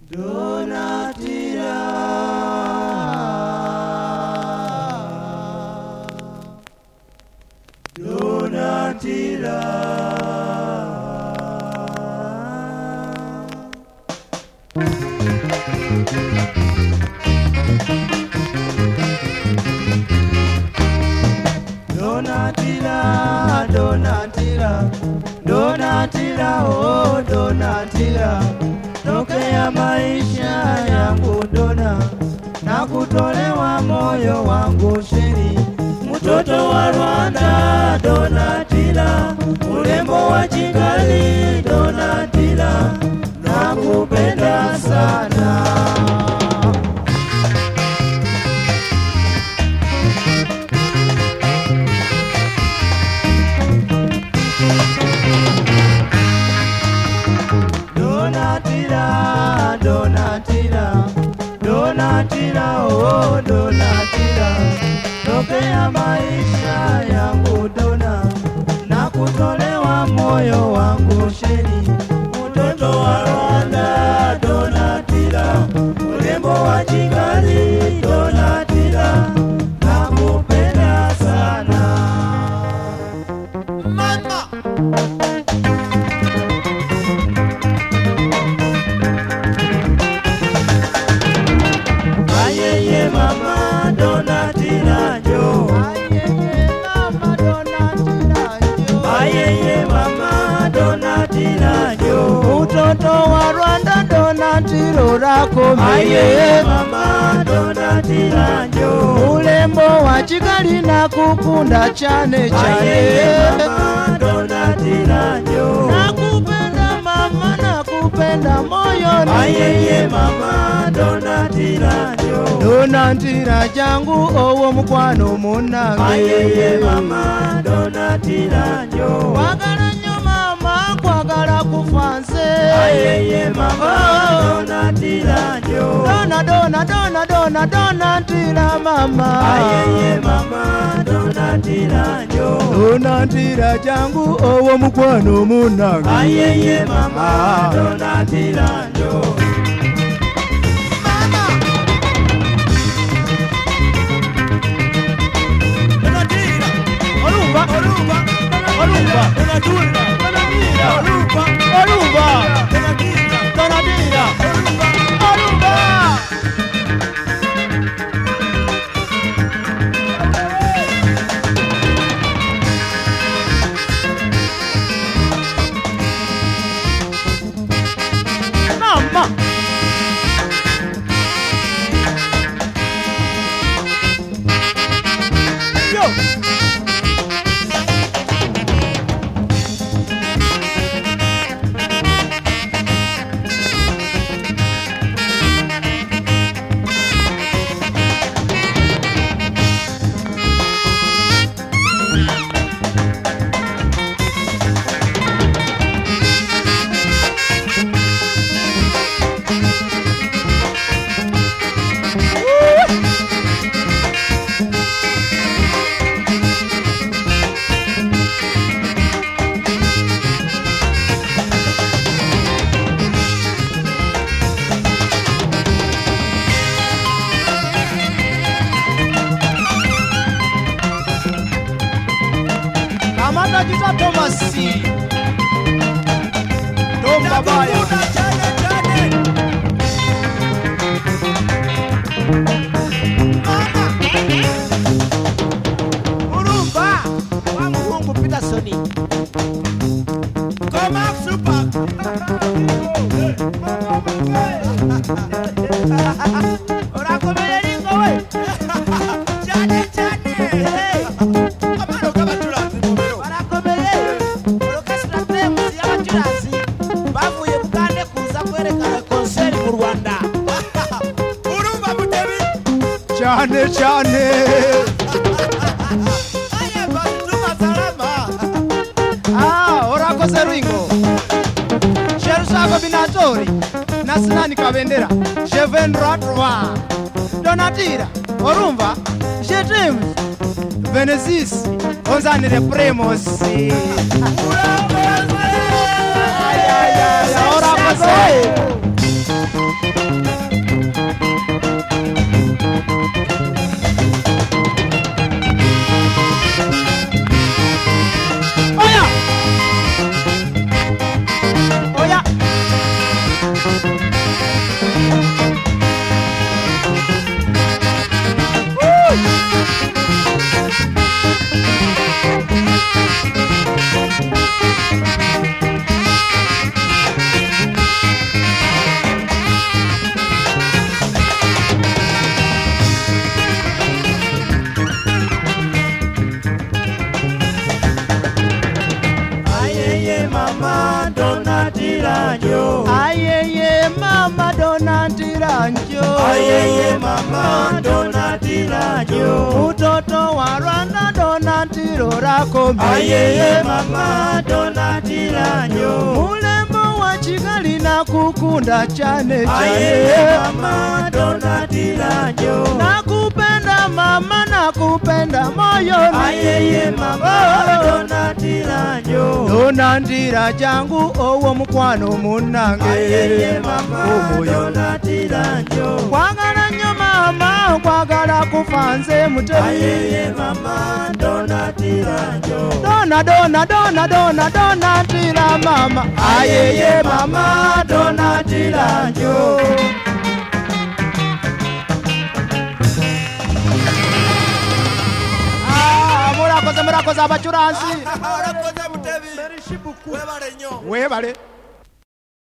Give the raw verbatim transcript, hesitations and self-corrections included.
Donatilla, Donatilla. Donatilla, Donatilla, Donatilla, oh Donatilla, tokea maisha yangu dona, na kutolewa moyo wangu sheni, mtoto wa Rwanda Donatilla, urembo wa Kigali Donatilla, na kupenda sana. Donatilla, Donatilla, Donatilla, oh Donatilla, tokea maisha yangu dona, na kutolewa moyo wangu sheni, mtoto wa Rwanda Donatilla, urembo wa Kigali Donatilla, na kupenda sana. Mama! Ayeye mama Donatilla jo, ayeye mama Donatilla jo, ayeye mama Donatilla jo, mtoto wa Rwanda Donatilla rako, ayeye mama Donatilla jo, urembo wa Kigali na kukunda chane chane, ayeye mama Donatilla jo, nakupenda mama, nakupenda moyoni, ayeye mama Donatilla jo, Donatilla jangu owo mukwano munange, ayeye mama Donatilla jo, wagala nnyo mama kwagala kufanse, ayeye mama Donatilla jo, dona dona dona dona Donatilla mama, ayeye mama Donatilla jo, Donatilla jangu owo mukwano munange, ayeye mama Donatilla jo. Olumba, Olumba, Olumba, Donatilla, Donatilla, Olumba, Olumba, Donatilla, Donatilla, Olumba, Olumba. Mama. Yo. Amanda kita Tomasi Tom Babaya Urumba wa muhungu Petersoni Koma super Ora komele lingo we Chane chane hey Amaro kabatura Ora komele Orchestra Tremus ya Chirazi bavuye Bugande kuza kwerekana concert mu Rwanda Urumba mutebi Chane chane Aye batuma salama Ah ora koze Ringo Sherusago Binatori Nasinani Kabendera Je viendrai droit Donatilla Orumba Je t'aime Venesis Onzanire Primos Ora koze Mama Donatiranjo. Ayeye mama Donatiranjo. Ayeye mama Donatiranjo. Utoto wa Rwanda Donatiro rakombe. Ayeye mama Donatiranjo. Mulembo wa Kigali na kukunda chane chane. Ayeye mama Donatiranjo. Nakupenda mama nakupenda moyoni. Ayeye mama Donatiranjo. Donatira jangu owo mukwano munange. Ayeye mama Donatiranjo. Kwagala nyo mama kwagala kufanze mutemi. Ayeye mama Donatiranjo. Dona dona dona dona Donatira mama. Ayeye mama Donatiranjo. Ah, murakoze murakoze abacuranzi. Murakoze mutebi. Merci beaucoup. Webale nyo. Webale.